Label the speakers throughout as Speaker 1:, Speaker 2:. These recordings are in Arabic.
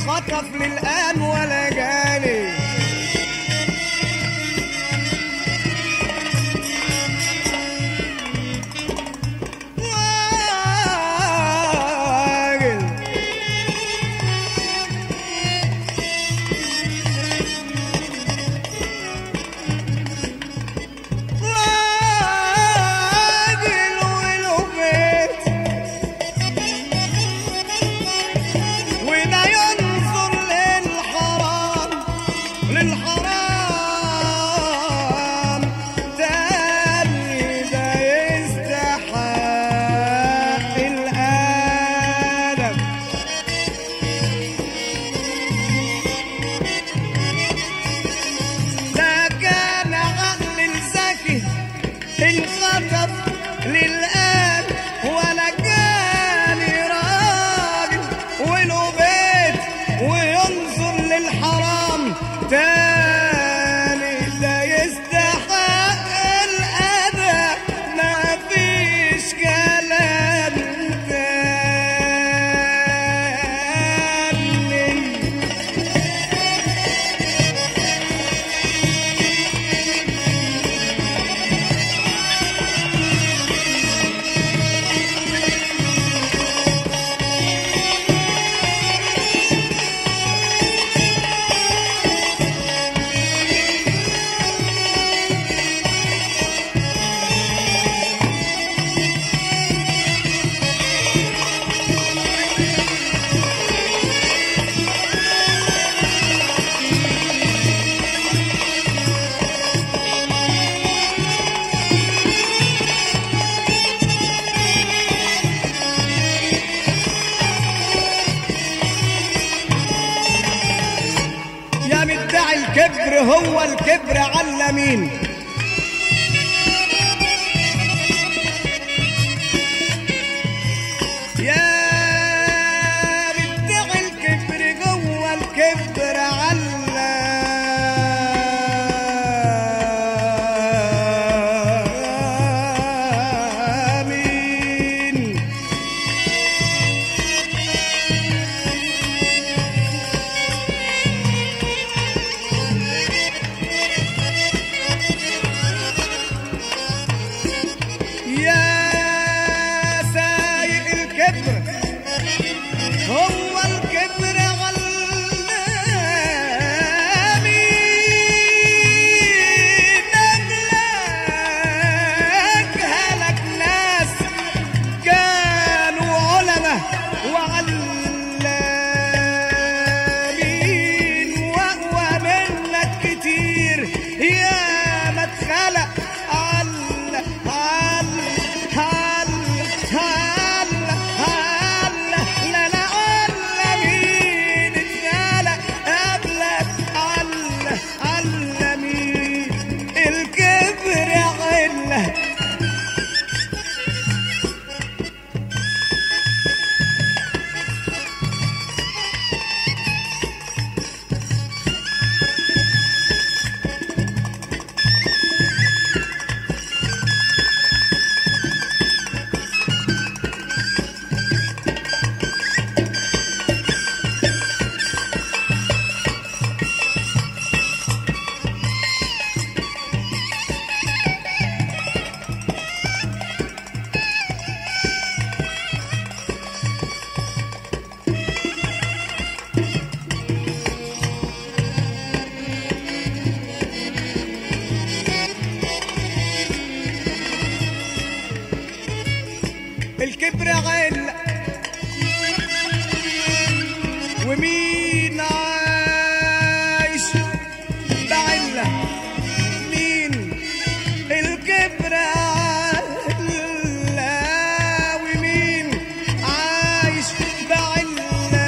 Speaker 1: انخطف للآن ولا جاني. انخطف للآن ولا جاني راجل وله بيت وينظر للحرام تاني ده يستحق الأذى ما فيش كلام تاني. مدعي الكبر هو الكبر على مين؟ يا مدعي الكبر جوه الكبر على مين؟ هو الكبر علامي نملك هلك ناس كانوا علماء وعلامين وأقوى منك كتير يا ما اتخلق الكبر عل ومين عايش بعلة مين؟ الكبر عل ومين عايش بعلة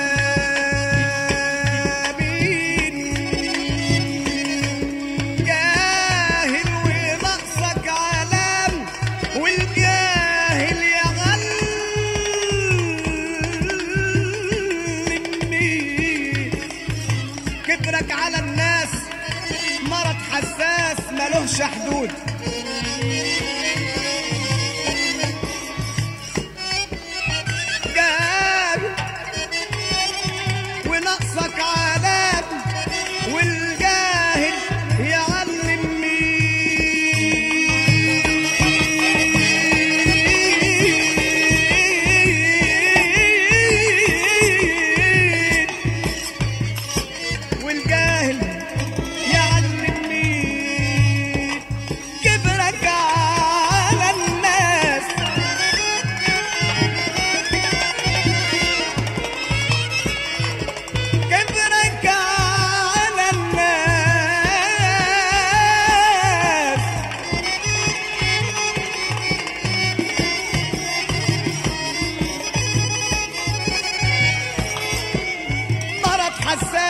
Speaker 1: مين؟ جاهل ونقصك علام والجاهل كبرك على الناس مرض حساس ملوش حدود. جاب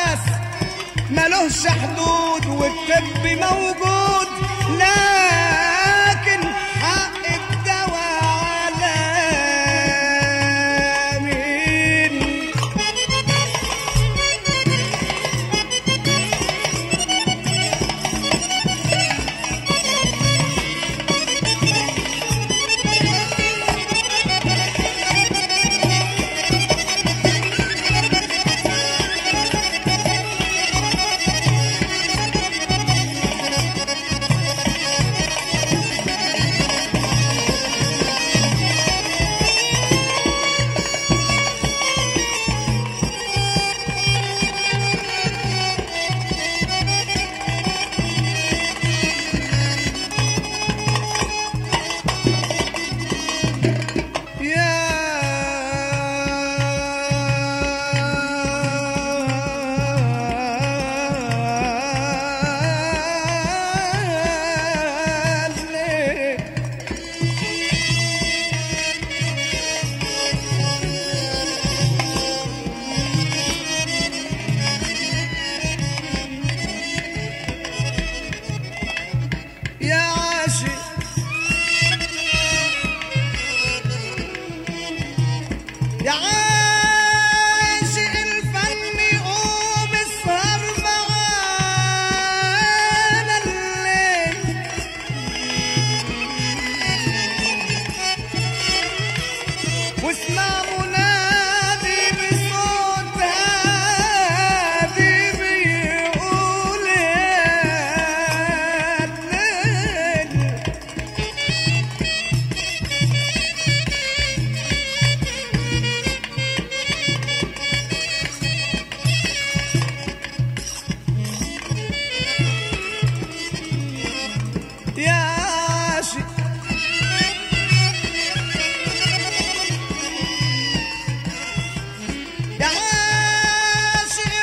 Speaker 1: ناس ملوش حدود والطب موجود، لكن حق الدواء على مين؟ يا عاشق الفن قوم اسهر معانا الليل، واسمع منادي بصوت هادي بيقول يا الليل. يا عاشق يا عاشق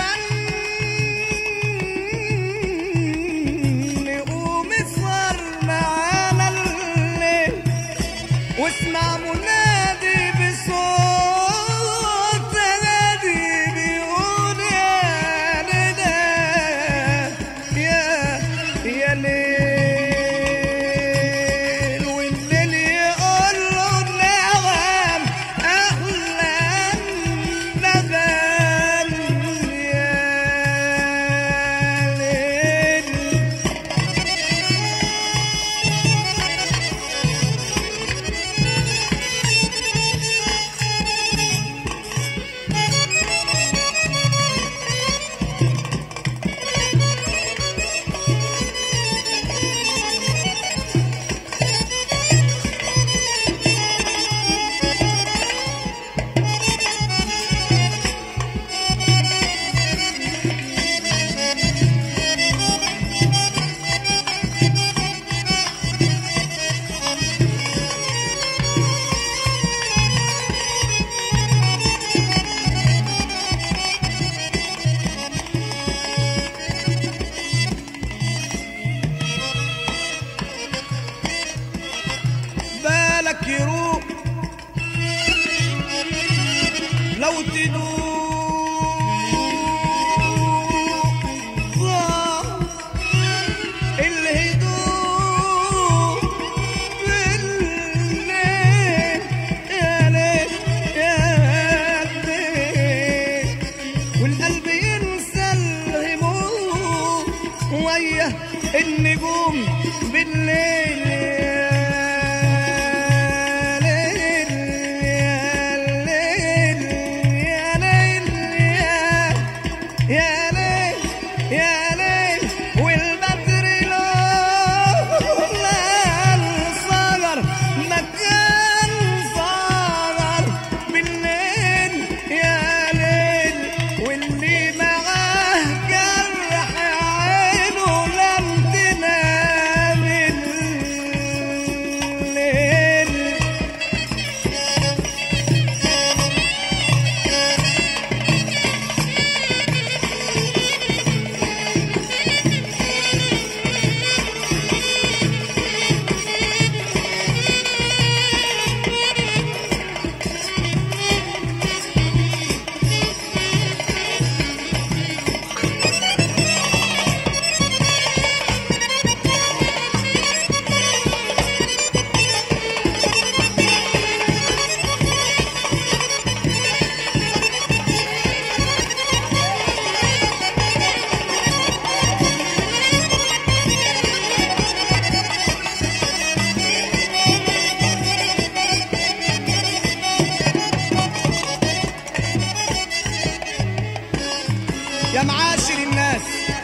Speaker 1: الفن قوم اسهر معانا الليل، واسمع منادي بصوت هادي بيقول يا ندى يا ليل. بالك يروح لو تدوق الهدوء بالليل يا ليل يا ليل، والقلب ينسى الهموم ويا النجوم بالليل. يا معاشر الناس،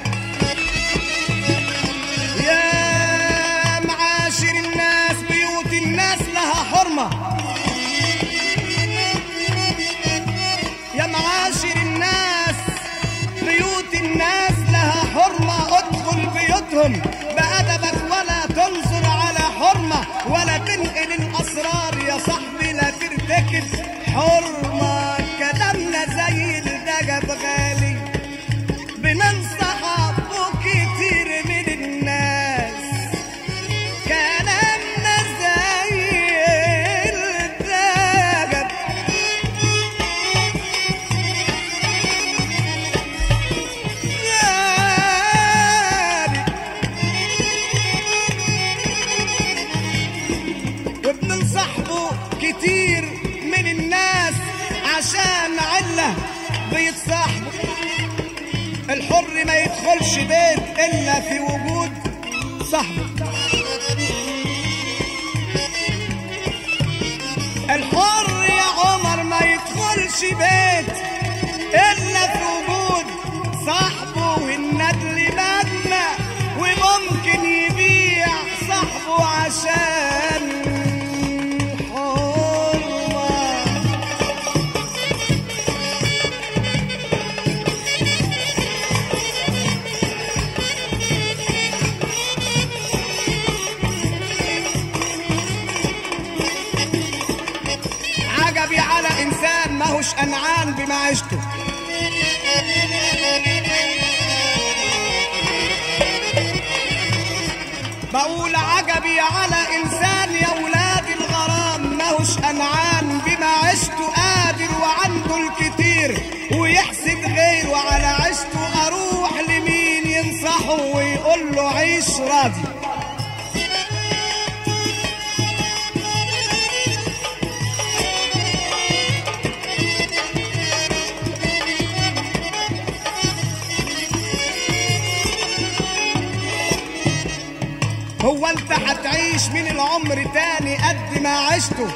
Speaker 1: يا معاشر الناس، بيوت الناس لها حرمة. يا معاشر الناس، بيوت الناس لها حرمة. ادخل بيوتهم بأدبك ولا تنظر على حرمة، ولا تنقل الأسرار يا صاحبي، لا ترتكب حرمة. كلامنا زي الدجب غالي، بننصح كتير من الناس. كلامنا زي الدجب، وبننصحه كتير من الناس عشان علة بيتصاحبوا. الحر ما يدخلش بيت إلا في وجود صاحبه. الحر يا عمر ما يدخلش بيت إلا في وجود صاحبه. والندل مجمع وممكن يبيع صاحبه عشان على إنسان ماهوش أنعان بمعيشته. بقول عجبي على إنسان يا ولاد الغرام، ماهوش أنعان بمعيشته، قادر وعنده الكتير ويحسد غيره على عيشته. أروح لمين ينصحه ويقول له عيش راضي؟ هو انت هتعيش من العمر تاني قد ما عشته؟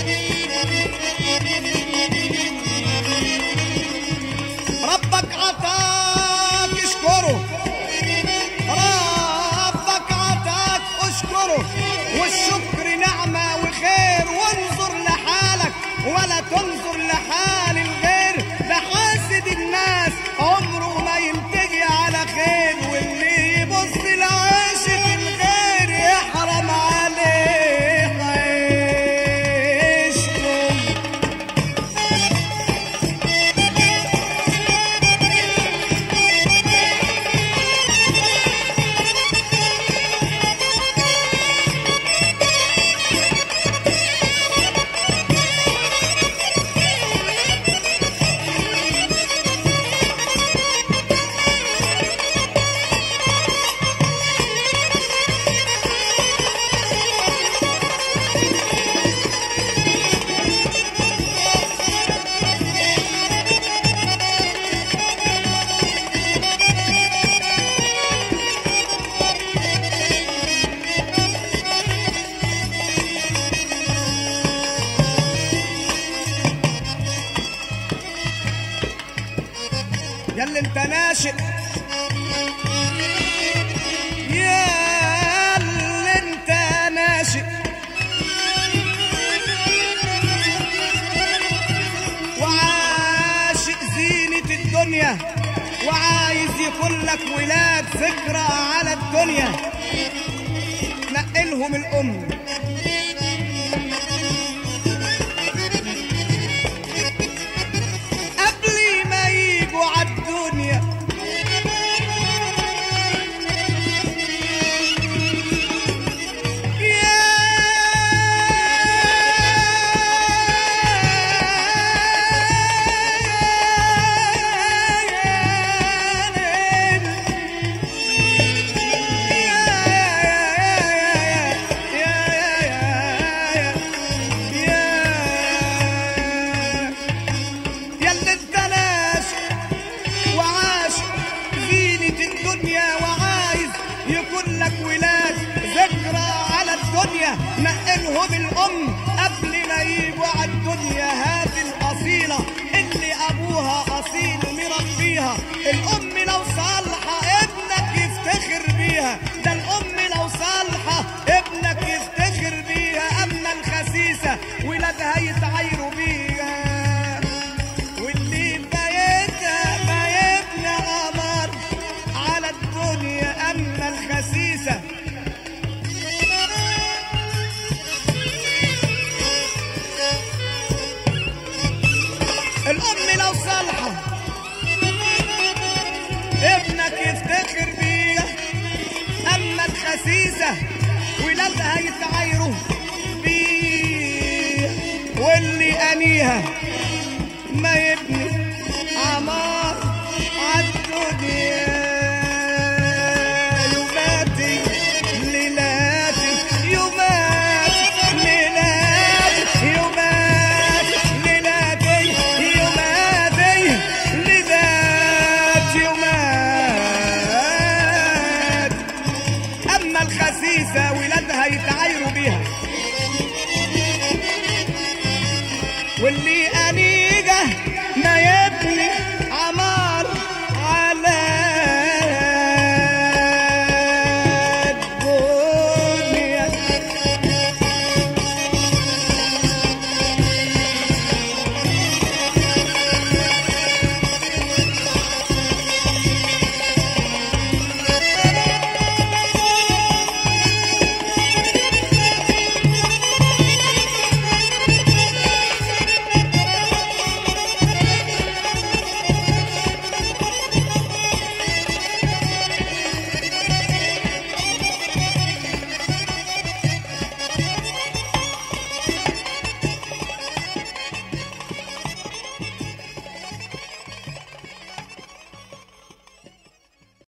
Speaker 1: ربك عطاك اشكره، ربك عطاك اشكره، والشكر نعمة وخير. وانظر لحالك ولا تنظر لحال الغير، ده حاسد الناس عمره ما ينتهي على خير. واللي يبص لعيشة الغير يحرم عليه عيشته. ياللي انت ناشئ، ياللي انت ناشئ، وعاشق زينة الدنيا، وعايز يكون لك ولاد ذكرى على الدنيا. نقلهم الأم قبل ما يجوا عالدنيا. نقلهم الأم قبل ما يجوا عالدنيا. هذه الأصيلة اللي أبوها أصيل تربيها. الأم لو صالحة ابنك يفتخر بيها، ده الأم لو صالحة ابنك يفتخر بيها. أما الخسيسة ولادها يتعايروا بيها، واللي بايتنا قمر على الدنيا. أما الخسيسة الأم لو صالحة ابنك يفتخر بيها. أما الخسيسة ولادها يتعايروا بيها، واللي أنيها ما يبني